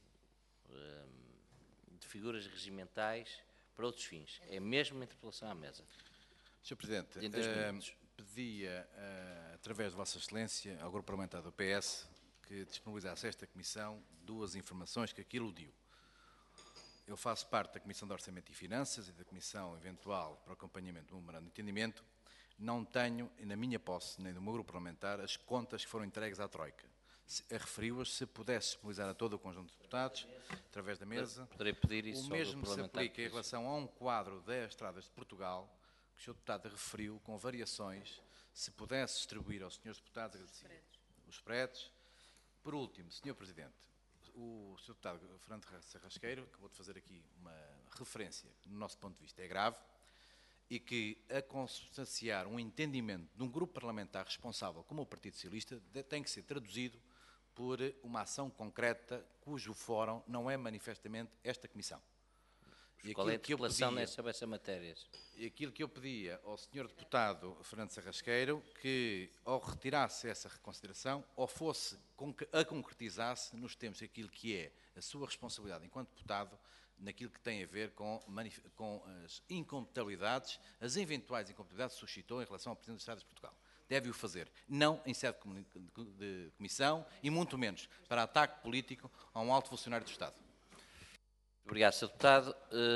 de figuras regimentais para outros fins. É mesmo uma interpelação à mesa. Sr. Presidente, Em 2 minutos. pedia, através de Vossa Excelência, ao Grupo Parlamentar do PS, que disponibilizasse esta Comissão 2 informações que aqui eludiu. Eu faço parte da Comissão de Orçamento e Finanças e da Comissão Eventual para o Acompanhamento do Memorando de Entendimento. Não tenho, na minha posse, nem do meu Grupo Parlamentar, as contas que foram entregues à Troika. Referiu-as, se pudesse disponibilizar a todo o conjunto de deputados, através da mesa. Poderei pedir isso O ao mesmo Grupo se Parlamentar. aplica em relação a um quadro das estradas de Portugal, que o Sr. Deputado referiu, com variações, se pudesse distribuir aos Srs. Deputados, agradecia. Os spreads. Por último, Sr. Presidente, o Sr. Deputado Fernando Sarrasqueiro acabou de fazer aqui uma referência, no nosso ponto de vista, é grave, e que, a consubstanciar um entendimento de um grupo parlamentar responsável como o Partido Socialista, tem que ser traduzido por uma ação concreta, cujo fórum não é manifestamente esta Comissão. E Qual é a aquilo que eu interpelação pedia- sobre essa matéria? E aquilo que eu pedia ao Sr. Deputado Fernando Sarrasqueiro, que ou retirasse essa reconsideração ou fosse a concretizasse nos termos daquilo que é a sua responsabilidade enquanto deputado, naquilo que tem a ver com as incompatibilidades, as eventuais incompatibilidades que suscitou em relação ao Presidente dos Estados de Portugal. Deve-o fazer, não em sede de comissão e muito menos para ataque político a um alto funcionário do Estado. Obrigado, Sr. Deputado.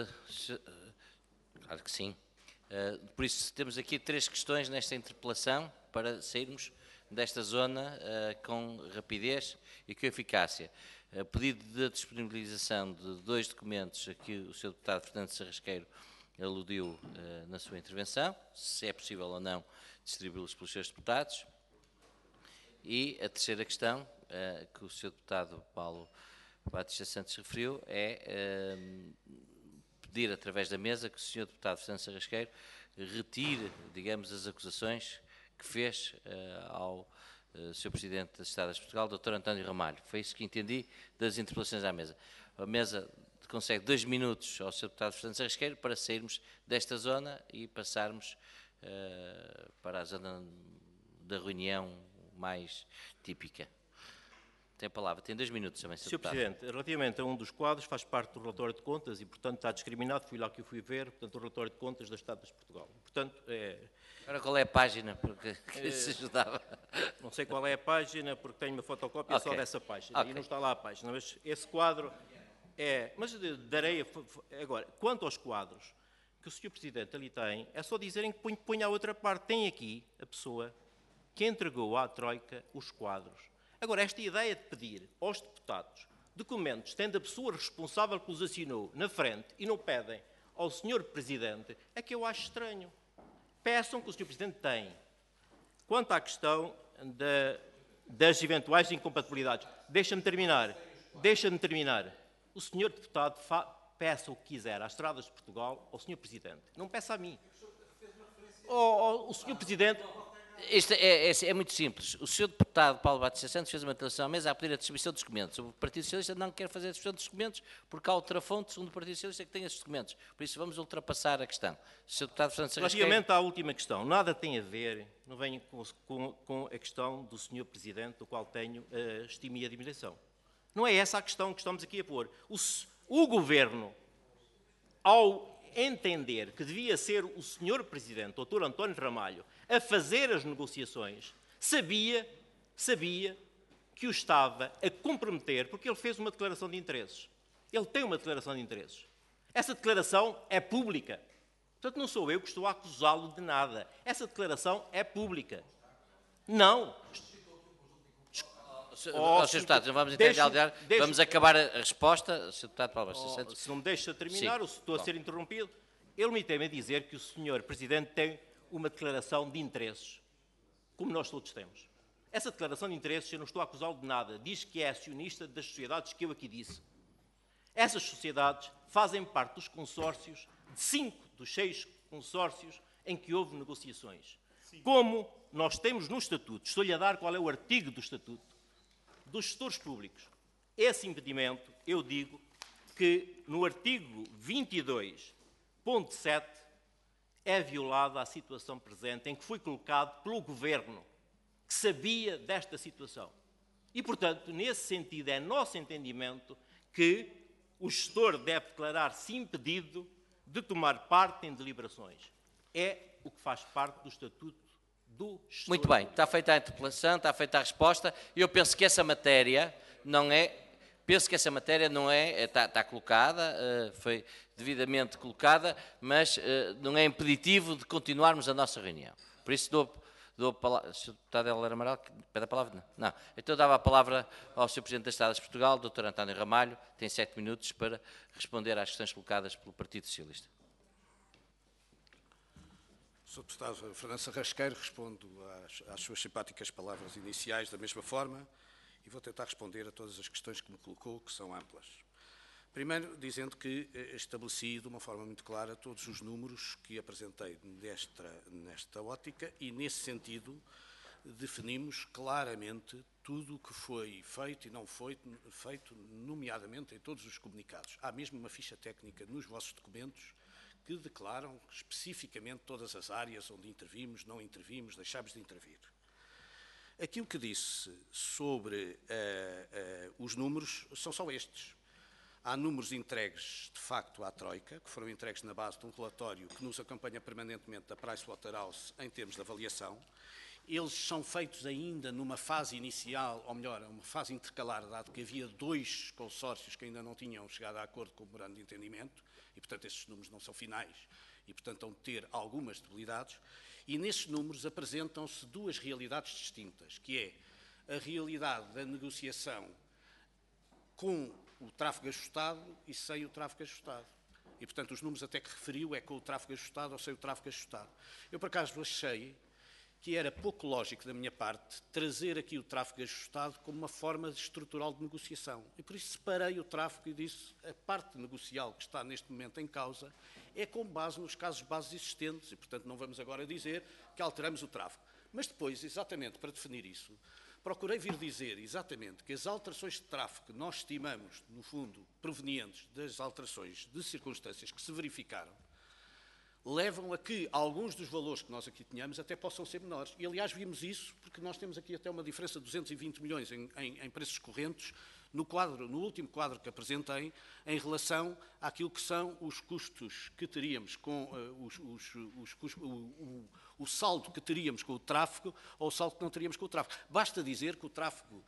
Claro que sim. Por isso, temos aqui 3 questões nesta interpelação para sairmos desta zona com rapidez e com eficácia. Pedido de disponibilização de 2 documentos a que o Sr. Deputado Fernando Sarrasqueiro aludiu na sua intervenção, se é possível ou não distribuí-los pelos seus deputados. E a terceira questão, que o Sr. Deputado Paulo Batista Santos referiu, é pedir através da mesa que o Sr. Deputado Fernando Sarrasqueiro retire, digamos, as acusações que fez ao Sr. Presidente das Estradas de Portugal, Dr. António Ramalho. Foi isso que entendi das interpelações à mesa. A mesa concede 2 minutos ao Sr. Deputado Fernando Sarrasqueiro para sairmos desta zona e passarmos para a zona da reunião mais típica. Tem a palavra, tem 2 minutos também, Sr. Sr. Deputado. Presidente, relativamente a um dos quadros, faz parte do relatório de contas e, portanto, está discriminado, fui lá que o fui ver, portanto, o relatório de contas das Estradas de Portugal. Portanto, Agora qual é a página porque que se ajudava? não sei qual é a página, porque tenho uma fotocópia só Ok. dessa página, Ok. e não está lá a página, mas esse quadro é... Mas darei... Agora, quanto aos quadros que o Sr. Presidente ali tem, é só dizerem que põe a outra parte. Tem aqui a pessoa que entregou à Troika os quadros. Agora, esta ideia de pedir aos deputados documentos, tendo a pessoa responsável que os assinou na frente e não pedem ao Sr. Presidente, é que eu acho estranho. Peçam que o Sr. Presidente tem. Quanto à questão das eventuais incompatibilidades, deixa-me terminar. O Sr. Deputado peça o que quiser às Estradas de Portugal ao Sr. Presidente. Não peça a mim. O Sr. Presidente... Isto é muito simples. O Sr. Deputado Paulo Batista Santos fez uma interpelação à mesa a pedir a distribuição dos documentos. O Partido Socialista não quer fazer a distribuição dos documentos porque há outra fonte, segundo o Partido Socialista, que tem esses documentos. Por isso vamos ultrapassar a questão. O Sr. Deputado Fernando Sarrasqueiro... Relativamente à última questão, nada tem a ver, não venho com a questão do Sr. Presidente, do qual tenho estima e admiração. Não é essa a questão que estamos aqui a pôr. O Governo, ao entender que devia ser o Sr. Presidente, Dr. António Ramalho, a fazer as negociações, sabia que o estava a comprometer, porque ele fez uma declaração de interesses. Ele tem uma declaração de interesses. Essa declaração é pública. Portanto, não sou eu que estou a acusá-lo de nada. Essa declaração é pública. Não. Sr. Deputado, não vamos interdialogar. Vamos acabar a resposta. Sr. Deputado Paulo Batista Santos. Se não me deixa terminar, Sim. ou se estou a ser interrompido, eu limitei-me a dizer que o Sr. Presidente tem uma declaração de interesses, como nós todos temos. Essa declaração de interesses, eu não estou a acusá-lo de nada, diz que é acionista das sociedades que eu aqui disse. Essas sociedades fazem parte dos consórcios, de 5 dos 6 consórcios em que houve negociações. Como nós temos no Estatuto, estou-lhe a dar qual é o artigo do Estatuto, dos gestores públicos. Esse impedimento, eu digo que no artigo 22.7 é violada a situação presente em que foi colocado pelo Governo, que sabia desta situação. E, portanto, nesse sentido, é nosso entendimento que o gestor deve declarar-se impedido de tomar parte em deliberações. É o que faz parte do Estatuto do gestor. Muito bem, está feita a interpelação, está feita a resposta. Eu penso que essa matéria não é... está colocada, foi devidamente colocada, mas não é impeditivo de continuarmos a nossa reunião. Por isso dou a palavra... Sr. Deputado Heller Amaral, pede a palavra? Não. Então dava a palavra ao Sr. Presidente das Estradas de Portugal, Dr. António Ramalho, tem 7 minutos para responder às questões colocadas pelo Partido Socialista. Sr. Deputado Fernando Sarrasqueiro, respondo às suas simpáticas palavras iniciais da mesma forma e vou tentar responder a todas as questões que me colocou, que são amplas. Primeiro, dizendo que estabeleci de uma forma muito clara todos os números que apresentei nesta ótica e, nesse sentido, definimos claramente tudo o que foi feito e não foi feito, nomeadamente em todos os comunicados. Há mesmo uma ficha técnica nos vossos documentos que declaram especificamente todas as áreas onde intervimos, não intervimos, deixámos de intervir. Aquilo que disse sobre os números são só estes. Há números entregues, de facto, à Troika, que foram entregues na base de um relatório que nos acompanha permanentemente da Pricewaterhouse em termos de avaliação. Eles são feitos ainda numa fase inicial, ou melhor, uma fase intercalar, dado que havia 2 consórcios que ainda não tinham chegado a acordo com o memorando de entendimento, e, portanto, esses números não são finais, e, portanto, vão ter algumas debilidades. E nesses números apresentam-se 2 realidades distintas, que é a realidade da negociação com o tráfego ajustado e sem o tráfego ajustado. E, portanto, os números até que referiu é com o tráfego ajustado ou sem o tráfego ajustado. Eu, por acaso, achei que era pouco lógico da minha parte trazer aqui o tráfego ajustado como uma forma estrutural de negociação. E por isso separei o tráfego e disse a parte negocial que está neste momento em causa é com base nos casos base existentes e, portanto, não vamos agora dizer que alteramos o tráfego. Mas depois, exatamente para definir isso, procurei vir dizer exatamente que as alterações de tráfego que nós estimamos, no fundo, provenientes das alterações de circunstâncias que se verificaram, levam a que alguns dos valores que nós aqui tínhamos até possam ser menores. E, aliás, vimos isso porque nós temos aqui até uma diferença de 220 milhões em preços correntes no último quadro que apresentei, em relação àquilo que são os custos que teríamos com o saldo que teríamos com o tráfego ou o saldo que não teríamos com o tráfego. Basta dizer que o tráfego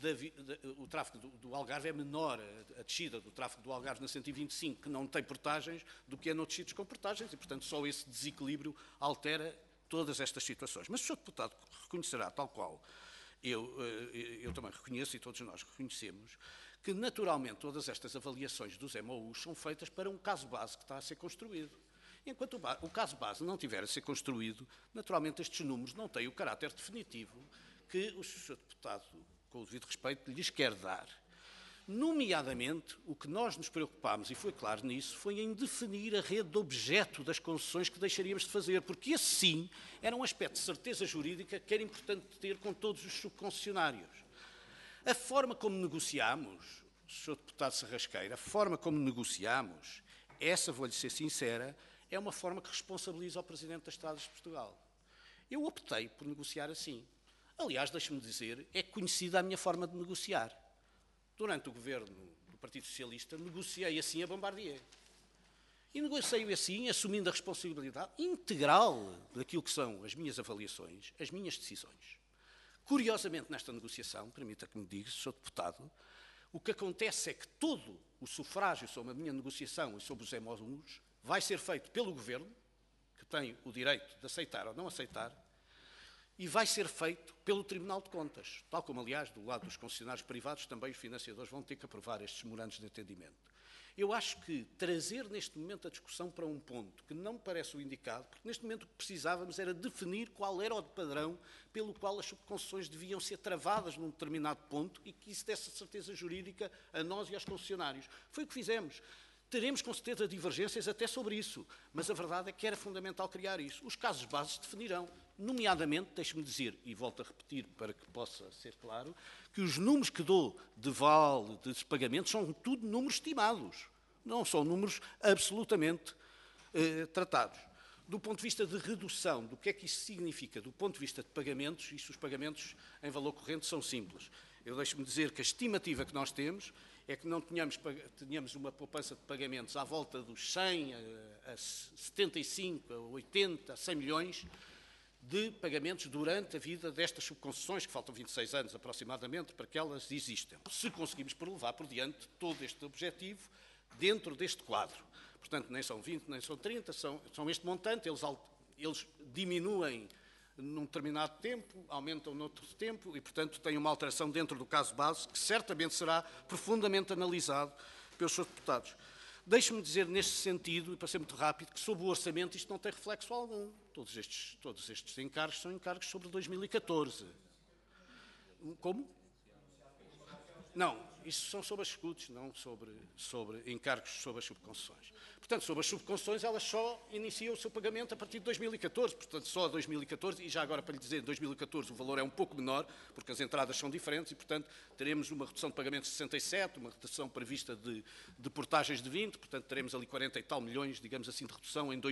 do Algarve é menor, a descida do tráfego do Algarve na 125, que não tem portagens, do que é noutros sítios com portagens, e, portanto, só esse desequilíbrio altera todas estas situações. Mas o Sr. Deputado reconhecerá, tal qual eu também reconheço, e todos nós reconhecemos, que, naturalmente, todas estas avaliações dos MOUs são feitas para um caso base que está a ser construído. Enquanto o caso base não tiver a ser construído, naturalmente, estes números não têm o caráter definitivo que o Sr. Deputado, com o devido respeito, lhes quer dar. Nomeadamente, o que nós nos preocupámos, e foi claro nisso, foi em definir a rede de objeto das concessões que deixaríamos de fazer, porque esse sim era um aspecto de certeza jurídica que era importante ter com todos os subconcessionários. A forma como negociámos, Sr. Deputado Sarrasqueira, a forma como negociámos, essa, vou-lhe ser sincera, é uma forma que responsabiliza o Presidente das Estradas de Portugal. Eu optei por negociar assim. Aliás, deixe-me dizer, é conhecida a minha forma de negociar. Durante o governo do Partido Socialista, negociei assim a Bombardier. E negociei assim, assumindo a responsabilidade integral daquilo que são as minhas avaliações, as minhas decisões. Curiosamente, nesta negociação, permita que me diga, Sr. Deputado, o que acontece é que todo o sufrágio sobre a minha negociação e sobre os MOUs vai ser feito pelo Governo, que tem o direito de aceitar ou não aceitar, e vai ser feito pelo Tribunal de Contas, tal como, aliás, do lado dos concessionários privados, também os financiadores vão ter que aprovar estes memorandos de entendimento. Eu acho que trazer neste momento a discussão para um ponto que não me parece o indicado, porque neste momento o que precisávamos era definir qual era o padrão pelo qual as subconcessões deviam ser travadas num determinado ponto e que isso desse certeza jurídica a nós e aos concessionários. Foi o que fizemos. Teremos com certeza divergências até sobre isso, mas a verdade é que era fundamental criar isso. Os casos bases definirão, nomeadamente, deixe-me dizer, e volto a repetir para que possa ser claro, que os números que dou de vale, de pagamentos, são tudo números estimados, não são números absolutamente tratados. Do ponto de vista de redução, do que é que isso significa? Do ponto de vista de pagamentos, isso os pagamentos em valor corrente são simples. Eu deixo-me dizer que a estimativa que nós temos é que não tínhamos uma poupança de pagamentos à volta dos 100 a 75, a 80, a 100 milhões de pagamentos durante a vida destas subconcessões, que faltam 26 anos aproximadamente para que elas existam. Se conseguimos levar por diante todo este objetivo dentro deste quadro. Portanto, nem são 20, nem são 30, são este montante, eles diminuem num determinado tempo, aumentam noutro tempo e, portanto, tem uma alteração dentro do caso base que certamente será profundamente analisado pelos seus deputados. Deixe-me dizer, neste sentido, e para ser muito rápido, que sobre o orçamento isto não tem reflexo algum. Todos estes encargos são encargos sobre 2014. Como? Não, isso são sobre as escudos, não sobre encargos sobre as subconcessões. Portanto, sobre as subconcessões, elas só iniciam o seu pagamento a partir de 2014, portanto, só a 2014, e já agora para lhe dizer, em 2014 o valor é um pouco menor, porque as entradas são diferentes e, portanto, teremos uma redução de pagamentos de 67, uma redução prevista de portagens de 20, portanto, teremos ali 40 e tal milhões, digamos assim, de redução em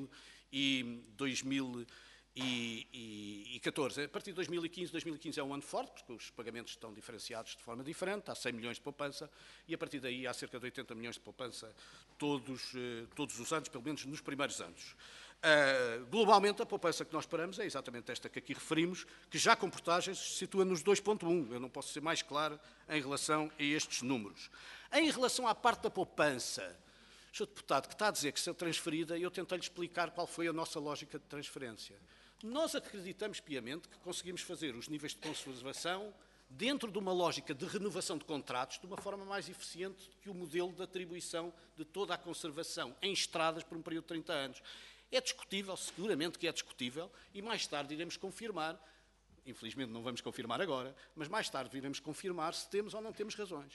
2014. A partir de 2015 é um ano forte, porque os pagamentos estão diferenciados de forma diferente, há 100 milhões de poupança, e a partir daí há cerca de 80 milhões de poupança todos os anos, pelo menos nos primeiros anos. Globalmente, a poupança que nós esperamos é exatamente esta que aqui referimos, que já com portagens se situa nos 2,1. Eu não posso ser mais claro em relação a estes números. Em relação à parte da poupança, Sr. Deputado, que está a dizer que será transferida, eu tentei-lhe explicar qual foi a nossa lógica de transferência. Nós acreditamos piamente que conseguimos fazer os níveis de conservação dentro de uma lógica de renovação de contratos de uma forma mais eficiente do que o modelo de atribuição de toda a conservação em estradas por um período de 30 anos. É discutível, seguramente que é discutível, e mais tarde iremos confirmar, infelizmente não vamos confirmar agora, mas mais tarde iremos confirmar se temos ou não temos razões.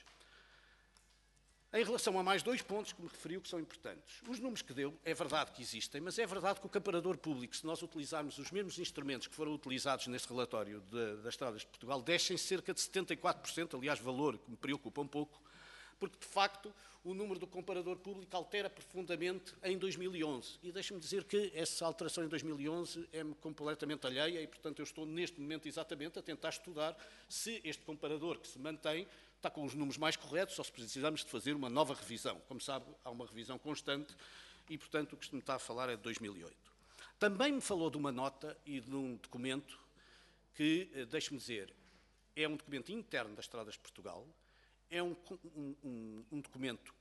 Em relação a mais dois pontos que me referiu que são importantes. Os números que deu, é verdade que existem, mas é verdade que o comparador público, se nós utilizarmos os mesmos instrumentos que foram utilizados neste relatório das Estradas de Portugal, descem cerca de 74%, aliás, valor que me preocupa um pouco, porque, de facto, o número do comparador público altera profundamente em 2011. E deixe-me dizer que essa alteração em 2011 é-me completamente alheia e, portanto, eu estou neste momento exatamente a tentar estudar se este comparador que se mantém está com os números mais corretos ou se precisamos de fazer uma nova revisão. Como sabe, há uma revisão constante e, portanto, o que se me está a falar é de 2008. Também me falou de uma nota e de um documento que, deixe-me dizer, é um documento interno das Estradas de Portugal, é um documento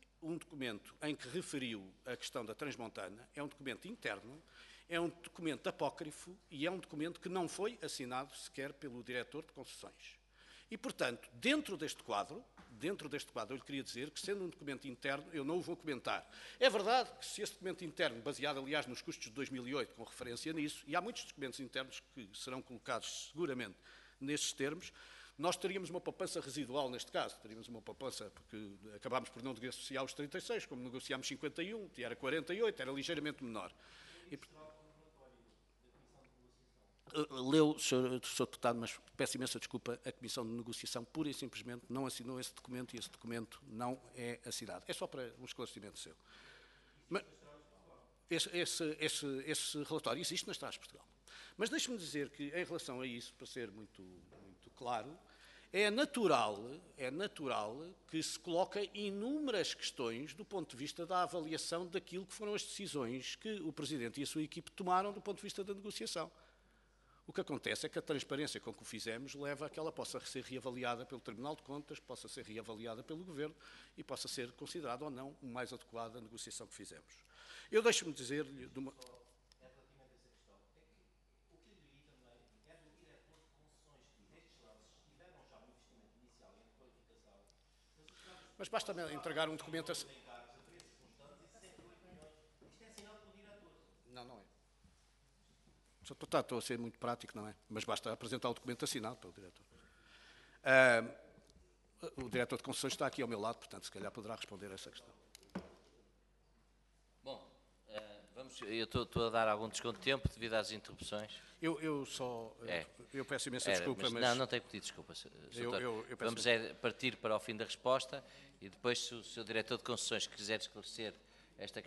em que referiu a questão da Transmontana, é um documento interno, é um documento apócrifo e é um documento que não foi assinado sequer pelo diretor de concessões. E, portanto, dentro deste quadro, eu lhe queria dizer que, sendo um documento interno, eu não o vou comentar. É verdade que se esse documento interno, baseado, aliás, nos custos de 2008, com referência nisso, e há muitos documentos internos que serão colocados seguramente nesses termos, nós teríamos uma poupança residual neste caso. Teríamos uma poupança, porque acabámos por não negociar os 36, como negociámos 51, que era 48, era ligeiramente menor. E, leu, Sr. Deputado, mas peço imensa desculpa, a Comissão de Negociação pura e simplesmente não assinou esse documento e esse documento não é assinado. É só para um esclarecimento seu. Mas esse relatório existe nas Estradas de Portugal. Mas deixe-me dizer que, em relação a isso, para ser muito claro, é natural que se coloquem inúmeras questões do ponto de vista da avaliação daquilo que foram as decisões que o Presidente e a sua equipe tomaram do ponto de vista da negociação. O que acontece é que a transparência com que o fizemos leva a que ela possa ser reavaliada pelo Tribunal de Contas, possa ser reavaliada pelo Governo e possa ser considerada ou não o mais adequada a negociação que fizemos. Eu deixo-me dizer-lhe de uma... Mas basta-me entregar um documento assim. Não, não é. Sr. Deputado, estou a ser muito prático, não é? Mas basta apresentar o documento assinado pelo diretor. O diretor de concessões está aqui ao meu lado, portanto, se calhar poderá responder a essa questão. Bom, eu estou a dar algum desconto de tempo devido às interrupções. Eu peço imensa desculpa, mas... Não tenho que pedir desculpa, Sr. Eu Doutor. peço- Vamos partir para o fim da resposta e depois, se o Sr. Diretor de Concessões quiser esclarecer esta questão,